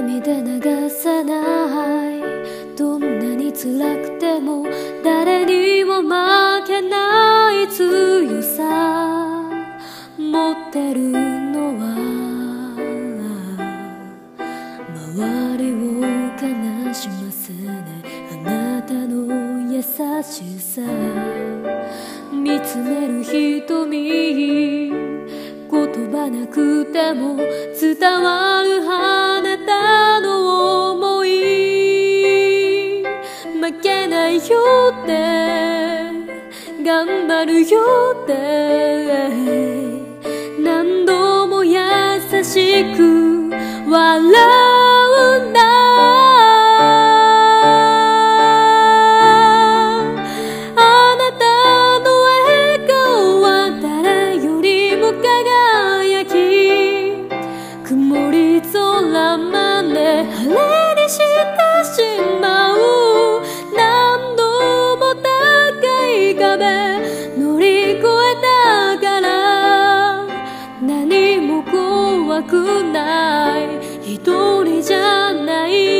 涙流さない。どんなに辛くても誰にも負けない強さ持ってるのは、周りを悲しませないあなたの優しさ。見つめる瞳、言葉なくても伝わるあなたの想い。負けないよって頑張るよって何度も優しく笑うんだ。あなたの笑顔は誰よりも輝き、曇り空まで晴れにしてしまう。何度も高い壁乗り越えたから何も怖くない。一人じゃない